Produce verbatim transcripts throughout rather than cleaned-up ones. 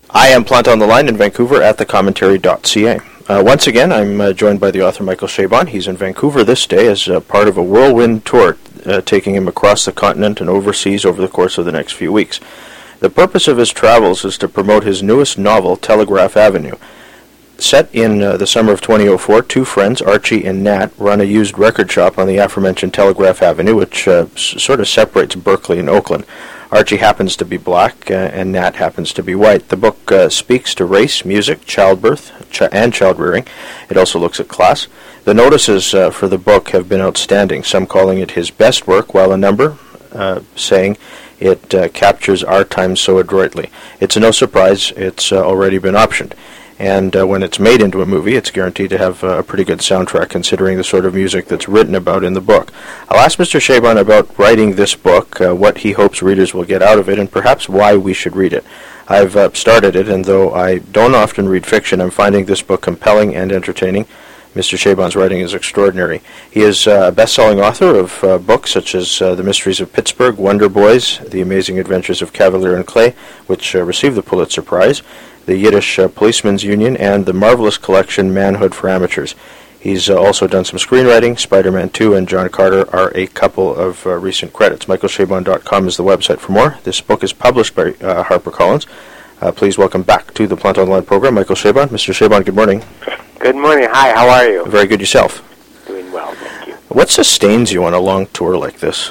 I am Plant on the Line in Vancouver at the commentary dot c a. Uh, once again, I'm uh, joined by the author Michael Chabon. He's in Vancouver this day as uh, part of a whirlwind tour uh, taking him across the continent and overseas over the course of the next few weeks. The purpose of his travels is to promote his newest novel, Telegraph Avenue. Set in uh, the summer of twenty oh four, two friends, Archie and Nat, run a used record shop on the aforementioned Telegraph Avenue, which uh, s- sort of separates Berkeley and Oakland. Archie happens to be black, uh, and Nat happens to be white. The book uh, speaks to race, music, childbirth, ch- and child-rearing. It also looks at class. The notices uh, for the book have been outstanding, some calling it his best work, while a number uh, saying it uh, captures our time so adroitly. It's no surprise it's uh, already been optioned. And uh, when it's made into a movie, it's guaranteed to have uh, a pretty good soundtrack, considering the sort of music that's written about in the book. I'll ask Mister Chabon about writing this book, uh, what he hopes readers will get out of it, and perhaps why we should read it. I've uh, started it, and though I don't often read fiction, I'm finding this book compelling and entertaining. Mister Chabon's writing is extraordinary. He is uh, a best-selling author of uh, books such as uh, The Mysteries of Pittsburgh, Wonder Boys, The Amazing Adventures of Cavalier and Clay, which uh, received the Pulitzer Prize, the Yiddish uh, Policeman's Union, and the marvelous collection Manhood for Amateurs. He's uh, also done some screenwriting. Spider-Man two and John Carter are a couple of uh, recent credits. Michael Chabon dot com is the website for more. This book is published by uh, HarperCollins. Uh, please welcome back to the Plant on the Line program, Michael Chabon. Mister Chabon, good morning. Good morning. Hi, how are you? Very good. Yourself? Doing well, thank you. What sustains you on a long tour like this?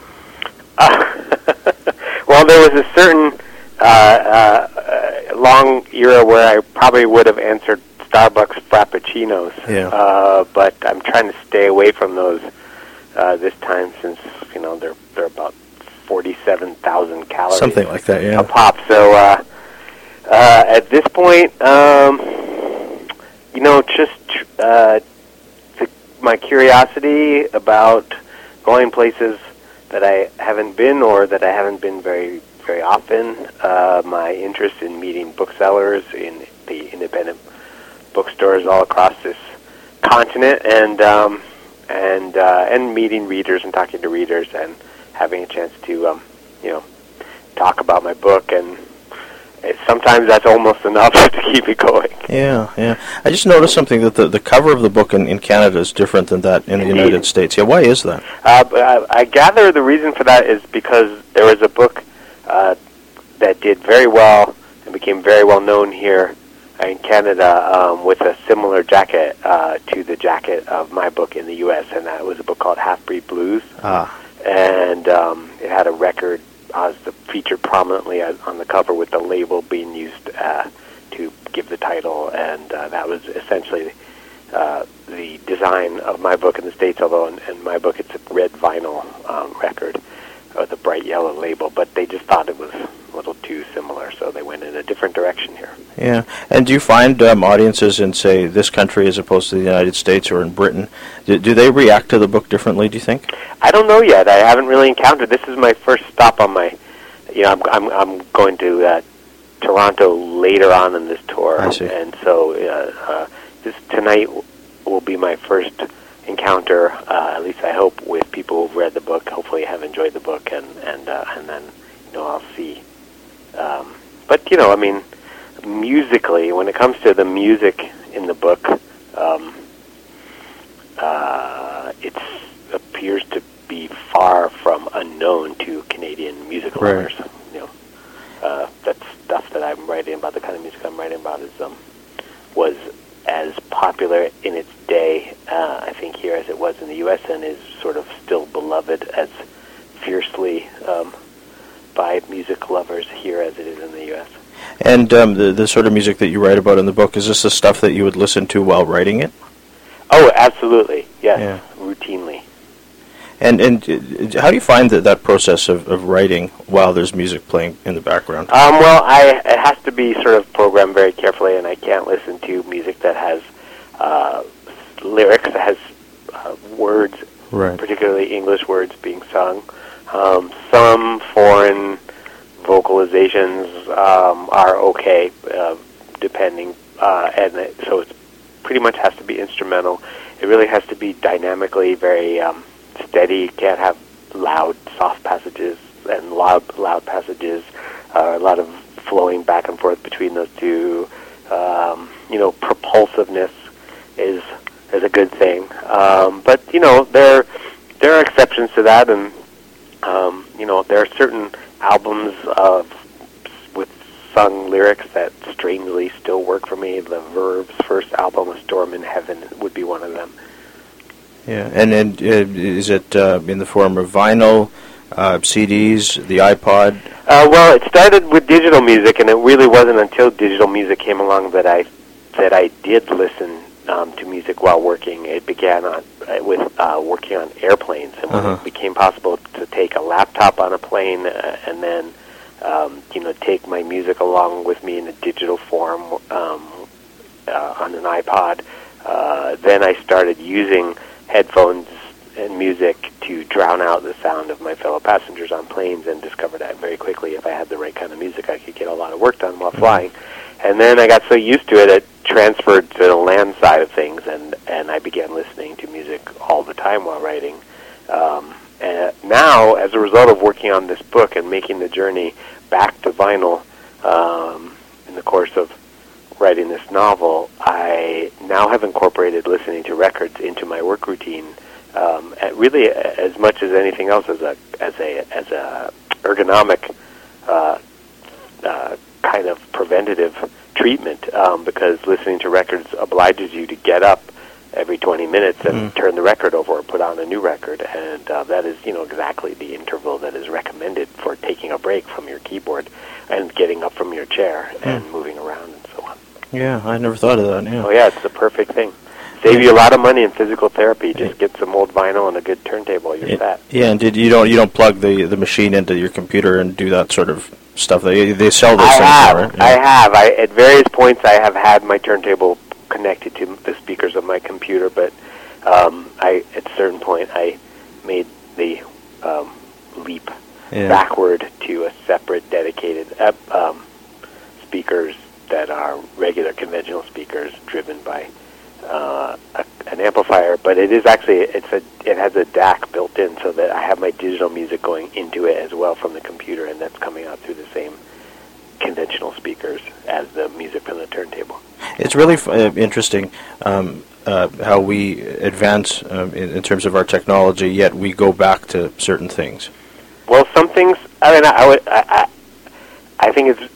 Uh, well, there was a certain uh, uh, long era where I probably would have answered Starbucks Frappuccinos, Yeah. uh, but I'm trying to stay away from those uh, this time since, you know, they're they're about forty-seven thousand calories. Something like that, yeah. A pop. So uh, uh, at this point, um, you know, just uh, the, my curiosity about going places that I haven't been or that I haven't been very, very often, uh, my interest in meeting booksellers in the independent bookstores all across this continent, and um, and uh, and meeting readers and talking to readers and having a chance to, um, you know, talk about my book, and it, sometimes that's almost enough to keep it going. Yeah, yeah. I just noticed something, that the, the cover of the book in, in Canada is different than that in the Indeed. United States. Yeah, why is that? Uh, but I, I gather the reason for that is because there was a book uh, that did very well and became very well known here in Canada um, with a similar jacket uh, to the jacket of my book in the U S, and that was a book called Half-Breed Blues. Ah. And um, it had a record uh, featured prominently on the cover with the label being used uh, to give the title, and uh, that was essentially uh, the design of my book in the States, although in, in my book it's a red vinyl um, record with a bright yellow label, but they just thought it was a little too similar, so they went in a different direction here. Yeah. And do you find um, audiences in, say, this country as opposed to the United States or in Britain, do, do they react to the book differently, do you think? I don't know yet. I haven't really encountered. This is my first stop on my, you know, I'm I'm, I'm going to uh, Toronto later on in this tour. I see. And so uh, uh, this tonight will be my first encounter, uh, at least I hope, with people who've read the book, hopefully have enjoyed the book, and and uh, and then, you know, I'll see. Um, but, you know, I mean, musically, when it comes to the music in the book, um, uh, it appears to be far from unknown to Canadian music Right. lovers. You know, uh, that stuff that I'm writing about, the kind of music I'm writing about, is um, was as popular in its day, uh, I think, here as it was in the U S, and is sort of still beloved as fiercely um, by music lovers here as it is in the U S. And um, the, the sort of music that you write about in the book, is this the stuff that you would listen to while writing it? Oh, absolutely, yes, Yeah. routinely. And and uh, how do you find that, that process of, of writing while there's music playing in the background? Um, well, I, it has to be sort of programmed very carefully, and I can't listen to music that has uh, lyrics, that has uh, words, Right. particularly English words being sung. Um, some foreign vocalizations um, are okay, uh, depending, uh, and it, so it pretty much has to be instrumental. It really has to be dynamically very um, steady. Can't have loud, soft passages and loud, loud passages. Uh, a lot of flowing back and forth between those two. Um, you know, propulsiveness is is a good thing. Um, but you know, there there are exceptions to that, and um, you know, there are certain albums of with sung lyrics that strangely still work for me. The Verve's first album, A Storm in Heaven, would be one of them. Yeah, and and uh, is it uh, in the form of vinyl, uh, C Ds, the iPod? Uh, well, it started with digital music, and it really wasn't until digital music came along that I that I did listen um, to music while working. It began on uh, with uh, working on airplanes, and when Uh-huh. it became possible to take a laptop on a plane uh, and then um, you know take my music along with me in a digital form um, uh, on an iPod, uh, then I started using headphones and music to drown out the sound of my fellow passengers on planes, and discovered that very quickly if I had the right kind of music, I could get a lot of work done while flying. And then I got so used to it, it transferred to the land side of things, and, and I began listening to music all the time while writing. Um, and now, as a result of working on this book and making the journey back to vinyl um, in the course of writing this novel, I now have incorporated listening to records into my work routine, um, at really as much as anything else as a as a as a ergonomic uh, uh, kind of preventative treatment, um, because listening to records obliges you to get up every twenty minutes and mm. turn the record over or put on a new record, and uh, that is, you know, exactly the interval that is recommended for taking a break from your keyboard and getting up from your chair mm. and moving around and so on. Yeah, I never thought of that. Yeah. Oh yeah, it's the perfect thing. Save you a lot of money in physical therapy. Just get some old vinyl and a good turntable. You're it, set. Yeah, and did you don't you don't plug the, the machine into your computer and do that sort of stuff? They they sell those I things have. now, right? Yeah. I have. I at various points I have had my turntable connected to the speakers of my computer, but um, I at a certain point I made the um, leap yeah. backward to a separate dedicated uh, um, speakers that are regular conventional speakers driven by uh, a, an amplifier, but it is actually it's a it has a D A C built in, so that I have my digital music going into it as well from the computer, and that's coming out through the same conventional speakers as the music from the turntable. It's really f- uh, interesting um, uh, how we advance um, in, in terms of our technology, yet we go back to certain things. Well, some things. I mean, I would. I, I, I think it's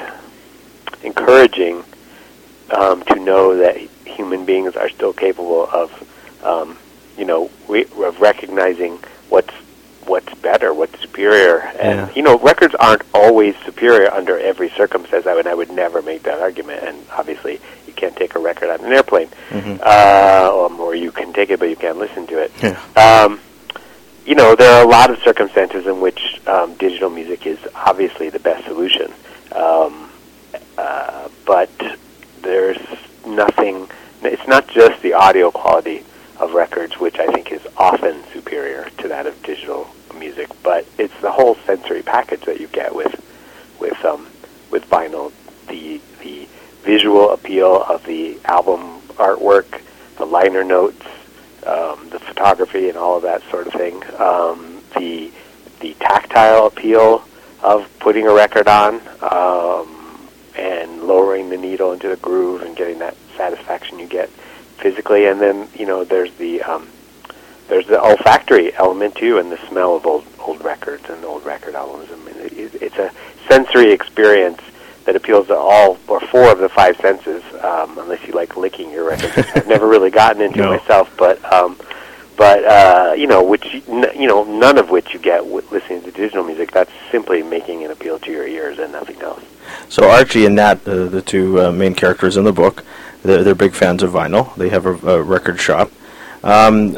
it's encouraging um, to know that human beings are still capable of, um, you know, re- of recognizing what's what's better, what's superior, and yeah. you know, records aren't always superior under every circumstance. I would, I would never make that argument, and obviously, you can't take a record on an airplane, mm-hmm. uh, um, or you can take it, but you can't listen to it. Yeah. Um, you know, there are a lot of circumstances in which um, digital music is obviously the best solution, um, uh, but there's nothing. It's not just the audio quality of records, which I think is often superior to that of digital music, but it's the whole sensory package that you get with with um, with vinyl. The the visual appeal of the album artwork, the liner notes, um, the photography, and all of that sort of thing. Um, the the tactile appeal of putting a record on um, and lowering the needle into the groove and getting that satisfaction you get physically, and then you know there's the um, there's the olfactory element too, and the smell of old old records and old record albums. I mean, it, it's a sensory experience that appeals to all or four of the five senses, um, unless you like licking your records. I've never really gotten into no. it myself, but um, but uh, you know, which you know, none of which you get with listening to digital music. That's simply making it appeal to your ears and nothing else. So Archie and Nat, uh, the two uh, main characters in the book, they're, they're big fans of vinyl. They have a, a record shop. Um,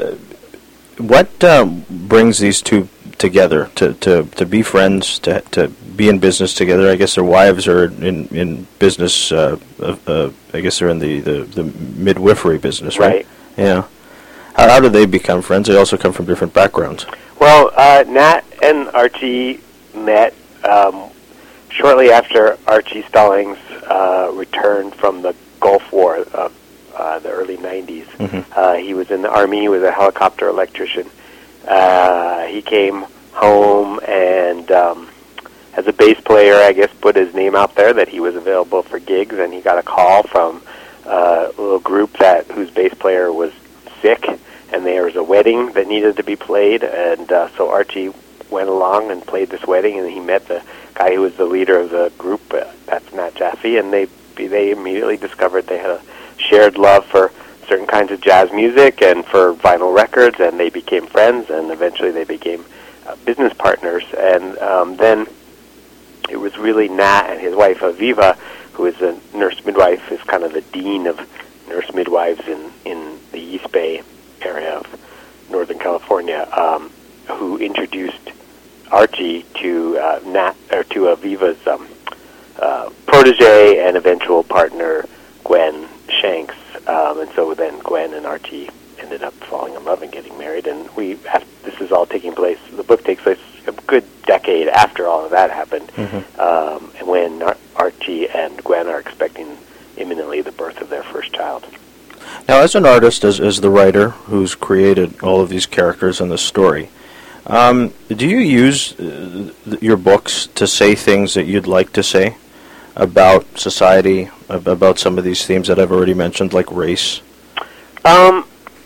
what uh, brings these two together to, to, to be friends, to to be in business together? I guess their wives are in in business. Uh, uh, I guess they're in the, the, the midwifery business, right? Right. Yeah. How, how did they become friends? They also come from different backgrounds. Well, uh, Nat and Archie met um, shortly after Archie Stallings uh, returned from the Gulf War of uh, the early nineties. Mm-hmm. Uh, he was in the Army. He was a helicopter electrician. Uh, he came home and um, as a bass player, I guess, put his name out there that he was available for gigs, and he got a call from uh, a little group that whose bass player was sick, and there was a wedding that needed to be played, and uh, so Archie went along and played this wedding, and he met the guy who was the leader of the group, uh, that's Matt Jaffe, and they they immediately discovered they had a shared love for certain kinds of jazz music and for vinyl records, and they became friends, and eventually they became uh, business partners, and um, then it was really Nat and his wife Aviva, who is a nurse midwife, is kind of the dean of nurse midwives in, in the East Bay area of Northern California, um, who introduced Archie to uh, Nat or to Aviva's um, uh, protege and eventual partner Gwen Shanks, um, and so then Gwen and Archie ended up falling in love and getting married. And we have, this is all taking place. The book takes place a good decade after all of that happened, mm-hmm. um, and when Ar- Archie and Gwen are expecting imminently the birth of their first child. Now, as an artist, as as the writer who's created all of these characters in the story, um, do you use uh, your books to say things that you'd like to say about society, about some of these themes that I've already mentioned, like race? Um,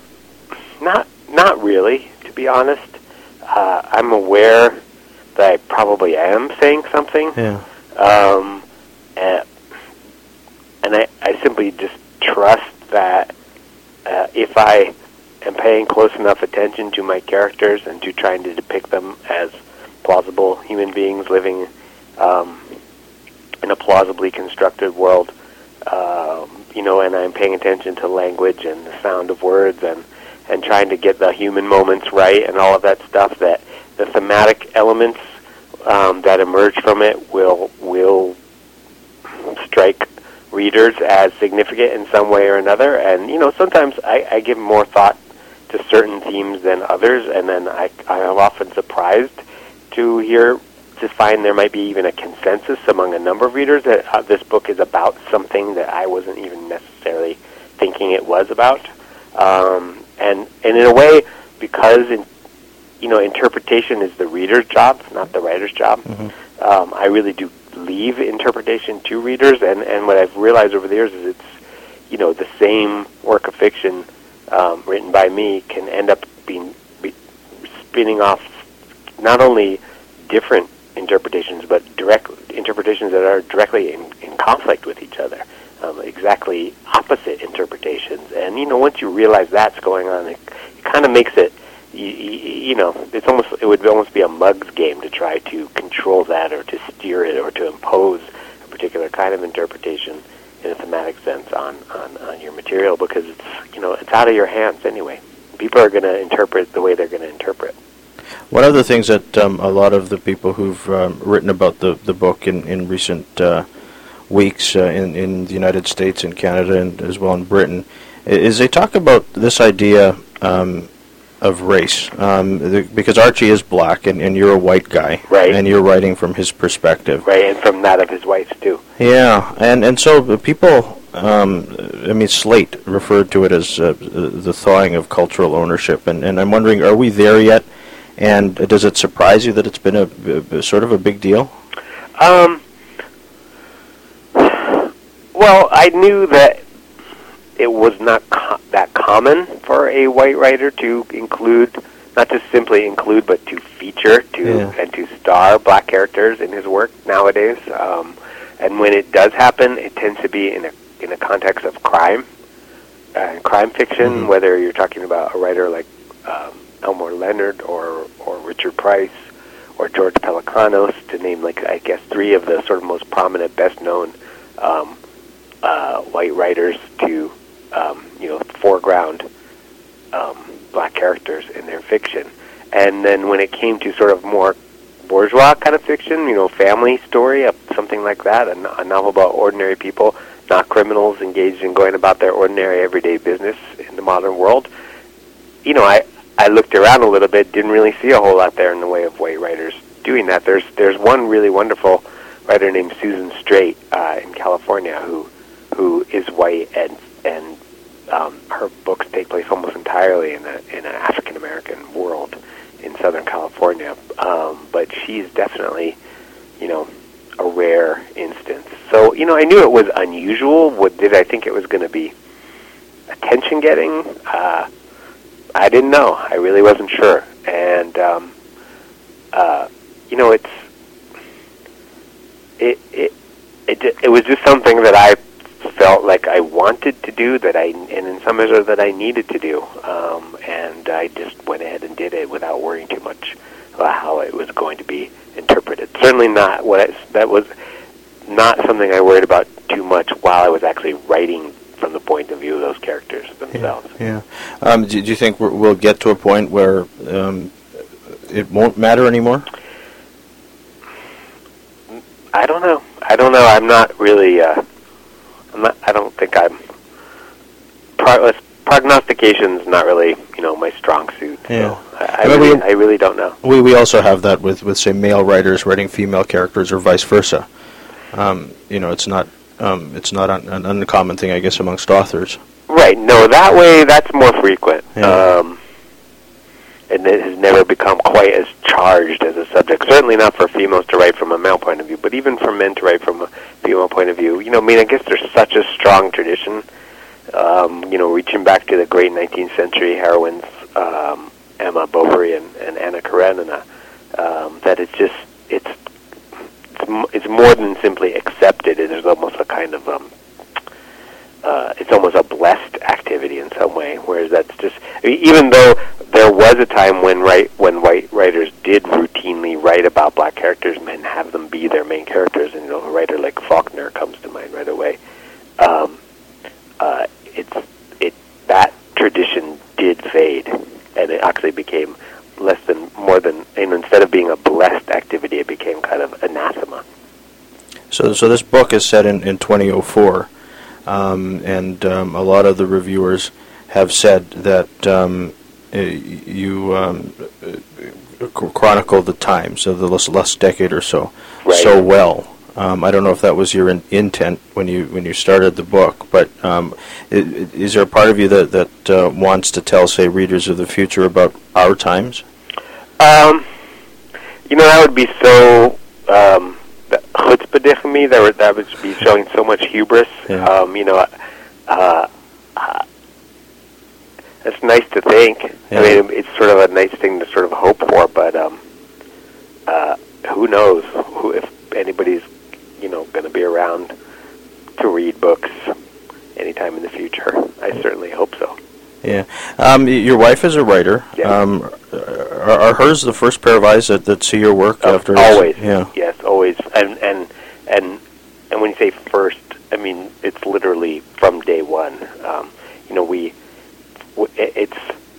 not not really, to be honest. Uh, I'm aware that I probably am saying something. Yeah. Um, and, and I, I simply just trust that uh, if I am paying close enough attention to my characters and to trying to depict them as plausible human beings living um, in a plausibly constructed world, um, you know, and I'm paying attention to language and the sound of words and and trying to get the human moments right and all of that stuff, that the thematic elements um, that emerge from it will will strike readers as significant in some way or another. And, you know, sometimes I, I give more thought to certain themes than others, and then I, I am often surprised to hear, to find there might be even a consensus among a number of readers that uh, this book is about something that I wasn't even necessarily thinking it was about. Um, and and in a way, because in, you know, interpretation is the reader's job, not the writer's job. Mm-hmm. Um, I really do leave interpretation to readers, and, and what I've realized over the years is it's, you know, the same work of fiction um, written by me can end up being be, spinning off not only different interpretations, but direct interpretations that are directly in, in conflict with each other. Um, exactly opposite interpretations, and you know, once you realize that's going on, it, it kind of makes it, you, you know, it's almost it would almost be a mug's game to try to control that or to steer it or to impose a particular kind of interpretation in a thematic sense on, on, on your material, because it's, you know, it's out of your hands anyway. People are going to interpret the way they're going to interpret. One of the things that um, a lot of the people who've um, written about the, the book in, in recent uh, weeks uh, in, in the United States and Canada and as well in Britain is they talk about this idea um, of race, um, the, because Archie is black and, and you're a white guy, right? And you're writing from his perspective, right, and from that of his wife too. Yeah, and and so people, um, I mean, Slate referred to it as uh, the thawing of cultural ownership, and, and I'm wondering, are we there yet? And does it surprise you that it's been a, a, a sort of a big deal? Um. Well, I knew that it was not co- that common for a white writer to include, not just simply include, but to feature to yeah. and to star black characters in his work nowadays. Um, and when it does happen, it tends to be in a in a context of crime, uh, crime fiction. Mm-hmm. Whether you're talking about a writer like um, Elmore Leonard or or Richard Price or George Pelecanos, to name like I guess three of the sort of most prominent, best known um, uh, white writers to um, you know foreground um, black characters in their fiction. And then when it came to sort of more bourgeois kind of fiction, you know, family story, something like that, a, a novel about ordinary people, not criminals engaged in going about their ordinary everyday business in the modern world. You know, I I looked around a little bit, didn't really see a whole lot there in the way of white writers doing that. There's there's one really wonderful writer named Susan Straight uh, in California who who is white, and and um, her books take place almost entirely in a in an African American world in Southern California. Um, but she's definitely you know, a rare instance. So, you know, I knew it was unusual. What did I think it was going to be attention-getting? Uh, I didn't know. I really wasn't sure. And, um, uh, you know, it's it, it it it was just something that I felt like I wanted to do, that I and in some measure that I needed to do. Um, and I just went ahead and did it without worrying too much about how it was going to be interpreted. Certainly not what I, that was not something I worried about too much while I was actually writing from the point of view of those characters themselves. Yeah. yeah. Um, do, do you think we're, we'll get to a point where um, it won't matter anymore? I don't know. I don't know. I'm not really. Uh, I'm not. I don't think I'm. Pro- prognostication's not really, you know, my strong suit. Yeah. So I, I, I, really, we, I really don't know. We we also have that with, with say male writers writing female characters or vice versa. Um, you know, it's not um, it's not un- an uncommon thing, I guess, amongst authors. Right. No, that way that's more frequent. Yeah. Um, and it has never become quite as charged as a subject. Certainly not for females to write from a male point of view, but even for men to write from a female point of view. You know, I mean, I guess there's such a strong tradition, um, you know, reaching back to the great nineteenth century heroines, um, Emma Bovary and, and Anna Karenina, um, that it's just, it's, it's, m- it's more than simply accepted. It is almost a kind of, um, uh, it's almost a blessed activity in some way, whereas that's just, I mean, even though there was a time when right when white writers did routinely write about black characters and have them be their main characters, and you know, a writer like Faulkner comes to mind right away. Um, uh, it's it that tradition did fade, and it actually became less than more than, and instead of being a blessed activity, it became kind of anathema. So, so this book is set in in twenty oh four, um, and um, a lot of the reviewers have said that. Um, You um, chronicle the times of the last decade or so right. so well. Um, I don't know if that was your in- intent when you when you started the book, but um, is, is there a part of you that that uh, wants to tell, say, readers of the future about our times? Um, you know, that would be so um, chutzpah of me. That would that would be showing so much hubris. Yeah. Um, you know. Uh, uh, It's nice to think. Yeah. I mean, it's sort of a nice thing to sort of hope for, but um, uh, who knows who, if anybody's, you know, going to be around to read books anytime in the future. I certainly hope so. Yeah. Um, your wife is a writer. Yeah. Um, are, are hers the first pair of eyes that, that see your work Uh, after? Always. Yeah. Yes, always. And and and and when you say first, I mean it's literally from day one. Um, you know, we. It's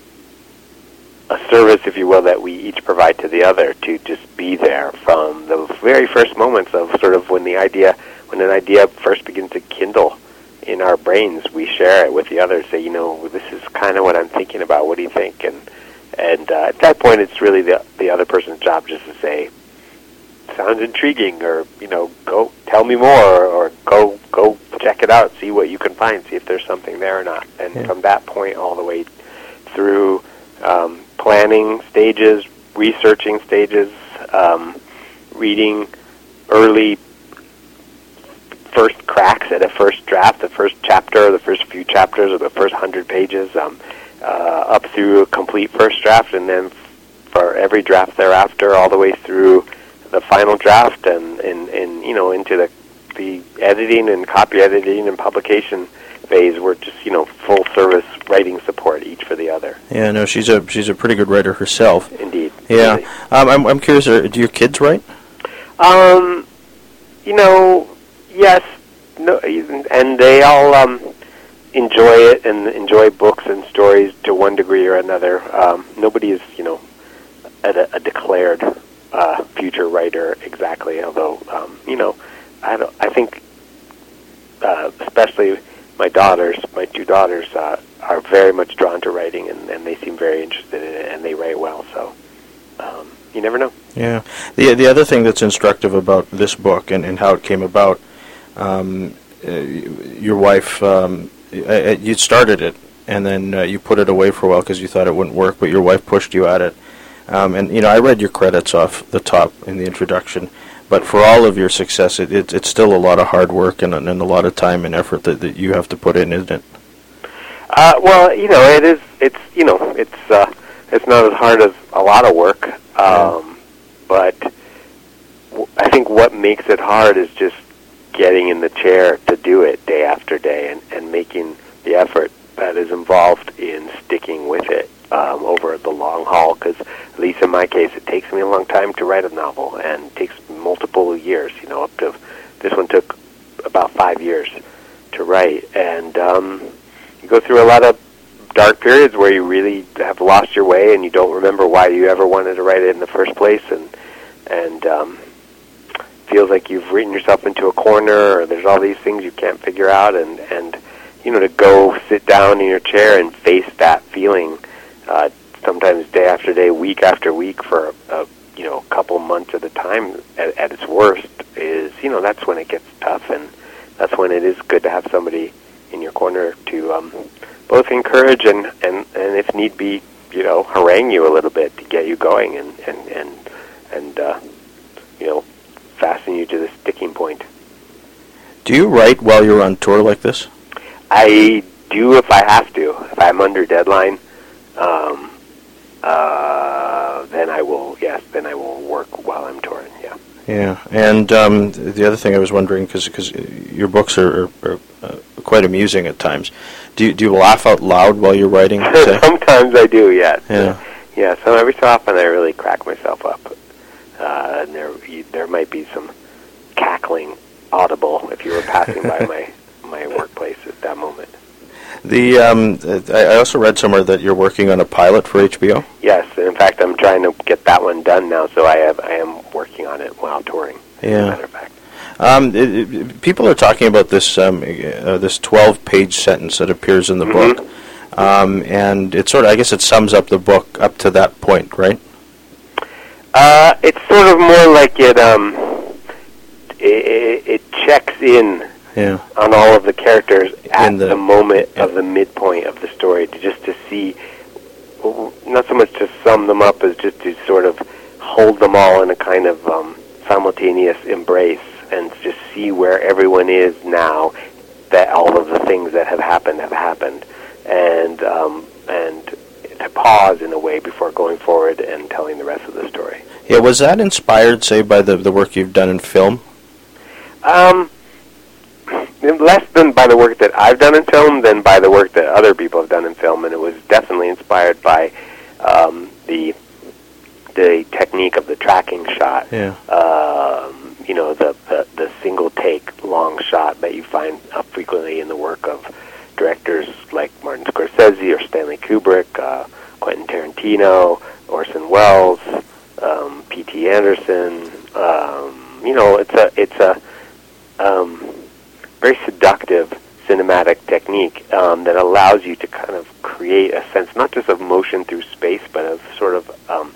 a service, if you will, that we each provide to the other, to just be there from the very first moments of sort of when the idea, when an idea first begins to kindle in our brains. We share it with the other, say, you know, this is kind of what I'm thinking about. What do you think? And and uh, at that point, it's really the the other person's job just to say, sounds intriguing, or you know, go tell me more, or, or go go check it out, see what you can find, see if there's something there or not. And yeah. from that point all the way through um, planning stages, researching stages, um, reading early first cracks at a first draft, the first chapter, the first few chapters, or the first hundred pages, um, uh, up through a complete first draft, and then for every draft thereafter, all the way through the final draft, and, and, and you know, into the the editing and copy editing and publication phase. We're just, you know, full service writing support each for the other. Yeah, no, she's a she's a pretty good writer herself. Indeed. Yeah. Indeed. Um, I'm I'm curious. Uh, do your kids write? Um, you know, yes, no, and they all um, enjoy it and enjoy books and stories to one degree or another. Um, nobody is, you know, a, a declared uh, future writer exactly. Although, um, you know, I don't. I think, uh, especially my daughters, my two daughters, uh, are very much drawn to writing, and, and they seem very interested in it, and they write well. So, um, you never know. Yeah. The the other thing that's instructive about this book and, and how it came about, um, uh, your wife, um, uh, you started it, and then uh, you put it away for a while because you thought it wouldn't work, but your wife pushed you at it. Um, and, you know, I read your credits off the top in the introduction, But for all of your success, it, it, it's still a lot of hard work and, and a lot of time and effort that, that you have to put in, isn't it? Uh, well, you know, it is. It's you know, it's uh, it's not as hard as a lot of work, um, yeah. but w- I think what makes it hard is just getting in the chair to do it day after day, and, and making the effort that is involved in sticking with it um, over the long haul. Because at least in my case, it takes me a long time to write a novel, and it takes multiple years. You know, up to this one took about five years to write, and um, you go through a lot of dark periods where you really have lost your way and you don't remember why you ever wanted to write it in the first place, and and um, feels like you've written yourself into a corner, or there's all these things you can't figure out, and and you know, to go sit down in your chair and face that feeling, uh, sometimes day after day, week after week, for a, a you know couple months at a time at, at its worst, is you know that's when it gets tough, and that's when it is good to have somebody in your corner to um, both encourage and, and, and if need be, you know, harangue you a little bit to get you going and and and, and uh, you know, fasten you to the sticking point. Do you write while you're on tour like this? I do if I have to. If I'm under deadline, um, uh, then I will. Yes, then I will work while I'm touring. Yeah. Yeah, and um, the other thing I was wondering, because because your books are, are, are uh, quite amusing at times. Do you, do you laugh out loud while you're writing? Sometimes I do. Yes. Yeah. Yeah. So every so often I really crack myself up, uh, and there there might be some cackling audible if you were passing by my my workplace at that moment. The um, I also read somewhere that you're working on a pilot for H B O. Yes, and in fact, I'm trying to get that one done now. So I have I am working on it while touring. Yeah. As a matter of fact. Um, it, it, people are talking about this um, uh, this twelve-page sentence that appears in the mm-hmm. book, um, and it sort of I guess it sums up the book up to that point, right? Uh, it's sort of more like it um, it, it checks in. Yeah. On all of the characters at the, the moment yeah. of the midpoint of the story, to just to see, not so much to sum them up as just to sort of hold them all in a kind of um, simultaneous embrace, and just see where everyone is now that all of the things that have happened have happened, and um, and to pause in a way before going forward and telling the rest of the story. Yeah, was that inspired, say, by the the work you've done in film? Um. Less than by the work that I've done in film than by the work that other people have done in film, and it was definitely inspired by um, the the technique of the tracking shot. Yeah. Um, you know, the, the the single take long shot that you find uh, frequently in the work of directors like Martin Scorsese or Stanley Kubrick, uh, Quentin Tarantino, Orson Welles, um, P T Anderson. Um, you know, it's a it's a um, very seductive cinematic technique um, that allows you to kind of create a sense not just of motion through space, but of sort of um,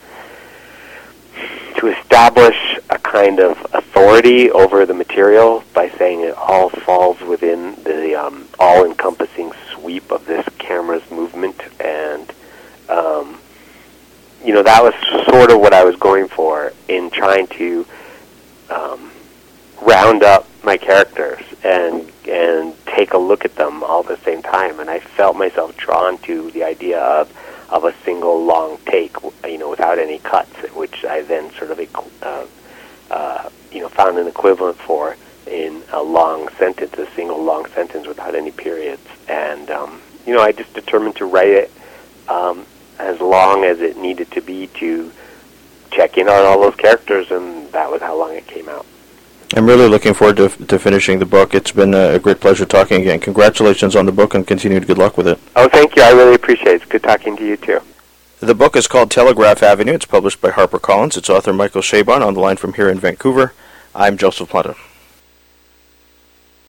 to establish a kind of authority over the material by saying it all falls within the um, all-encompassing sweep of this camera's movement. And um, you know, that was sort of what I was going for in trying to um, round up my characters and and take a look at them all at the same time. And I felt myself drawn to the idea of of a single long take, you know, without any cuts, which I then sort of uh, uh, you know found an equivalent for in a long sentence, a single long sentence without any periods. And um, you know, I just determined to write it um, as long as it needed to be to check in on all those characters, and that was how long it came out. I'm really looking forward to to finishing the book. It's been a great pleasure talking again. Congratulations on the book, and continued good luck with it. Oh, thank you. I really appreciate it. It's good talking to you, too. The book is called Telegraph Avenue. It's published by HarperCollins. It's author Michael Chabon on the line from here in Vancouver. I'm Joseph Planta.